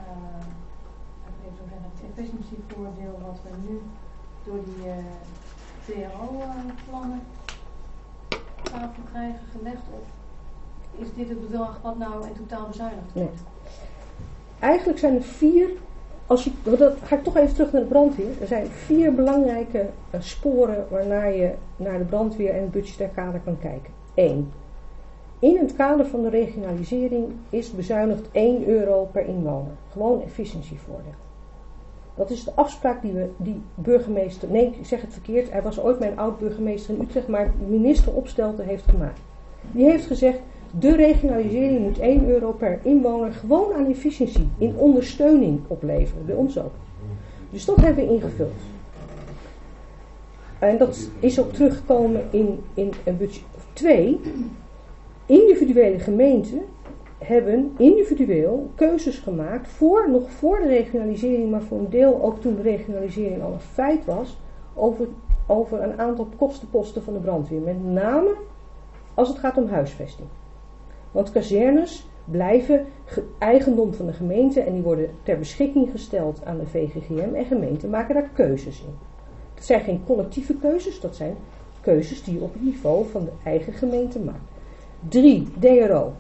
het efficiëntievoordeel wat we nu door die TRO-plannen tafel krijgen gelegd? Of is dit het bedrag wat nou in totaal bezuinigd wordt? Nee. Eigenlijk zijn er 4... dat ga ik toch even terug naar de brandweer. Er zijn 4 belangrijke sporen waarna je naar de brandweer en het budgetair kader kan kijken. 1. In het kader van de regionalisering is bezuinigd €1 per inwoner. Gewoon efficiëntievoordeel. Dat is de afspraak die burgemeester... Nee, ik zeg het verkeerd. Hij was ooit mijn oud-burgemeester in Utrecht, maar minister Opstelten heeft gemaakt. Die heeft gezegd, de regionalisering moet €1 per inwoner gewoon aan efficiëntie, in ondersteuning opleveren. Bij ons ook. Dus dat hebben we ingevuld. En dat is ook teruggekomen in een budget. 2. Individuele gemeenten hebben individueel keuzes gemaakt, nog voor de regionalisering, maar voor een deel ook toen de regionalisering al een feit was, over een aantal kostenposten van de brandweer. Met name als het gaat om huisvesting. Want kazernes blijven eigendom van de gemeente en die worden ter beschikking gesteld aan de VGGM en gemeenten maken daar keuzes in. Dat zijn geen collectieve keuzes, dat zijn keuzes die je op het niveau van de eigen gemeente maakt. 3. DRO.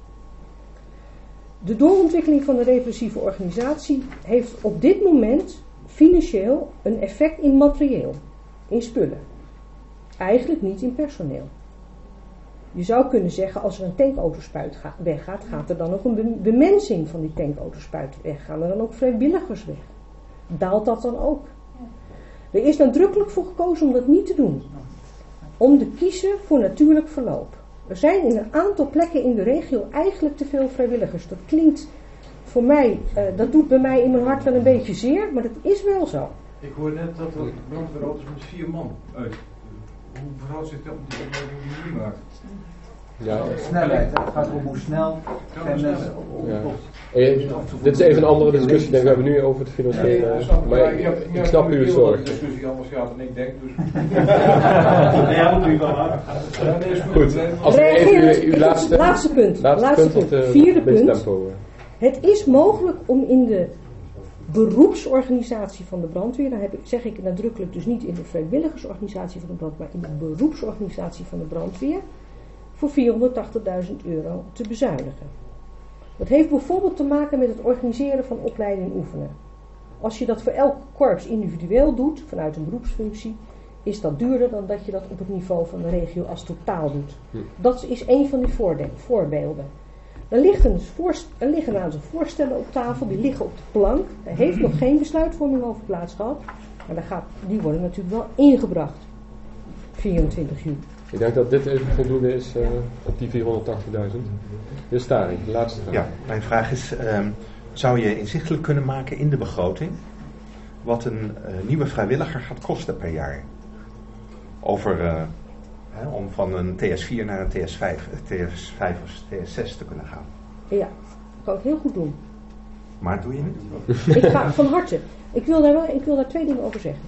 De doorontwikkeling van de repressieve organisatie heeft op dit moment financieel een effect in materieel, in spullen. Eigenlijk niet in personeel. Je zou kunnen zeggen, als er een tankautorspuit weggaat, gaat er dan ook een bemensing van die tankautorspuit weg. Gaan er dan ook vrijwilligers weg? Daalt dat dan ook? Er is nadrukkelijk voor gekozen om dat niet te doen. Om te kiezen voor natuurlijk verloop. Er zijn in een aantal plekken in de regio eigenlijk te veel vrijwilligers. Dat klinkt voor mij, dat doet bij mij in mijn hart wel een beetje zeer, maar dat is wel zo. Ik hoor net dat er brandweerauto's met 4 man uit. Hoe verhoudt zich dat met die opmerking die u maakt? Ja. Snelheid, hè? Het gaat om hoe snel zijn mensen dit is even een andere discussie, denk ik. We hebben nu over het financiële. Maar ik snap uw zorg. De discussie anders gaat dan ik denk, dus. Ja, moet u wel aan. Goed, als we even uw laatste punt. Vierde punt. Het is mogelijk om in de beroepsorganisatie van de brandweer, dan zeg ik nadrukkelijk dus niet in de vrijwilligersorganisatie van de brandweer, maar in de beroepsorganisatie van de brandweer, voor €480.000 te bezuinigen. Dat heeft bijvoorbeeld te maken met het organiseren van opleiding en oefenen. Als je dat voor elk korps individueel doet, vanuit een beroepsfunctie, is dat duurder dan dat je dat op het niveau van de regio als totaal doet. Dat is een van die voorbeelden. Er liggen een aantal voorstellen op tafel, die liggen op de plank. Er heeft nog geen besluitvorming over plaats gehad, maar die worden natuurlijk wel ingebracht. 24 juli. Ik denk dat dit even voldoende is op die 480.000. De Stari, de laatste vraag. Ja, mijn vraag is, zou je inzichtelijk kunnen maken in de begroting wat een nieuwe vrijwilliger gaat kosten per jaar? Om van een TS4 naar een TS5 of TS6 te kunnen gaan. Ja, dat kan ik heel goed doen. Maar doe je niet? Ik ga van harte. Ik wil daar 2 dingen over zeggen.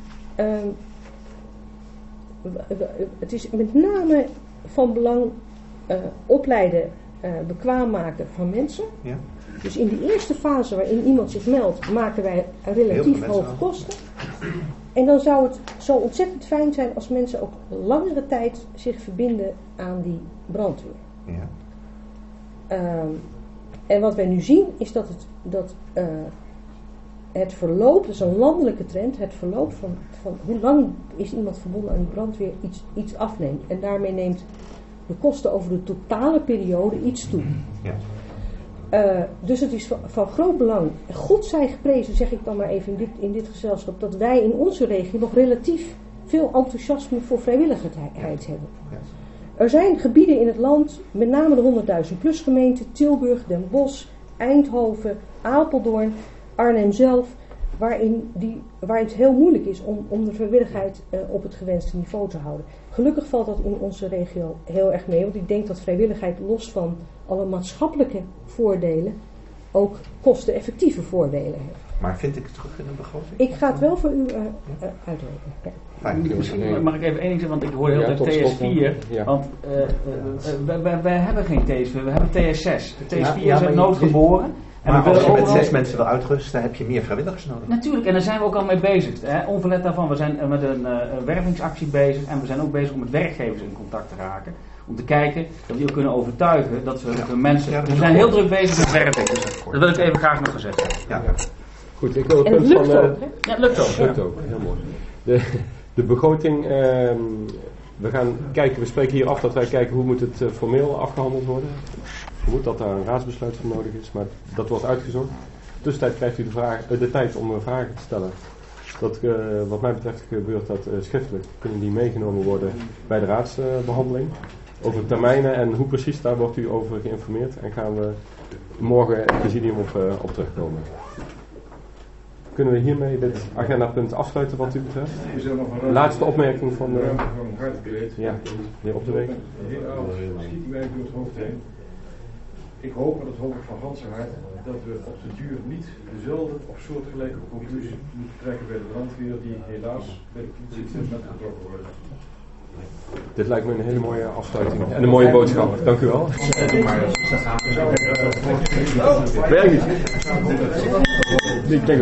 Het is met name van belang opleiden, bekwaam maken van mensen. Ja. Dus in de eerste fase waarin iemand zich meldt, maken wij relatief hoge kosten. En dan zou het zo ontzettend fijn zijn als mensen ook langere tijd zich verbinden aan die brandweer. Ja. En wat wij nu zien is dat het verloop, dat is een landelijke trend, het verloop van hoe lang is iemand verbonden aan die brandweer iets afneemt. En daarmee neemt de kosten over de totale periode iets toe. Ja. Dus het is van groot belang. God zij geprezen, zeg ik dan maar even in dit gezelschap, dat wij in onze regio nog relatief veel enthousiasme voor vrijwilligheid hebben. Ja. Er zijn gebieden in het land, met name de 100.000 plus gemeenten, Tilburg, Den Bosch, Eindhoven, Apeldoorn, Arnhem zelf, waarin het heel moeilijk is om de vrijwilligheid op het gewenste niveau te houden. Gelukkig valt dat in onze regio heel erg mee, want ik denk dat vrijwilligheid los van alle maatschappelijke voordelen ook kosteneffectieve voordelen heeft. Maar vind ik het terug in een begroting? Ik ga het wel voor u uitrekenen. Ja. Misschien mag ik even één ding zeggen, want ik hoor heel veel TS4. Ja. Want wij hebben geen TS4, we hebben TS6. TS4 is uit nood geboren. Maar als je met 6 mensen wil uitrusten, heb je meer vrijwilligers nodig. Natuurlijk, en daar zijn we ook al mee bezig. Onverlet daarvan, we zijn met een wervingsactie bezig en we zijn ook bezig om met werkgevers in contact te raken. Om te kijken dat we die ook kunnen overtuigen dat we mensen... Ja, we zijn heel druk bezig met werving, dus dat wil ik even graag nog gezegd hebben. Ja. Goed, ik wil het punt van... Ja, het lukt ook. Lukt ook, heel mooi. De begroting, we gaan kijken, we spreken hier af dat wij kijken hoe moet het formeel afgehandeld worden. Ik vermoed dat daar een raadsbesluit voor nodig is, maar dat wordt uitgezocht. Tussentijd krijgt u de tijd om vragen te stellen. Dat, wat mij betreft gebeurt dat schriftelijk. Kunnen die meegenomen worden bij de raadsbehandeling. Over termijnen en hoe precies, daar wordt u over geïnformeerd. En gaan we morgen het presidium op terugkomen. Kunnen we hiermee dit agendapunt afsluiten wat u betreft? Laatste opmerking van de... Ja, meneer Op de Week. Schiet mij door het hoofd heen. Ik hoop, en dat hoop ik van ganse hart, dat we op de duur niet dezelfde of soortgelijke conclusies moeten trekken bij de brandweer die helaas bij de politie met getrokken worden. Dit lijkt me een hele mooie afsluiting en een mooie boodschap. Dank u wel. Werk niet. Ik denk